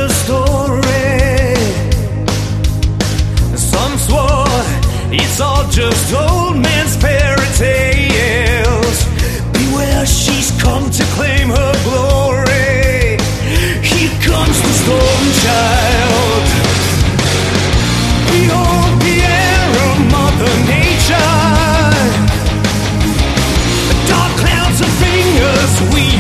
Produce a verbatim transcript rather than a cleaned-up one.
the story. Some swore it's all just old man's fairy tales. Beware, she's come to claim her glory. Here comes the storm child. Behold the air of Mother Nature. Dark clouds of fingers we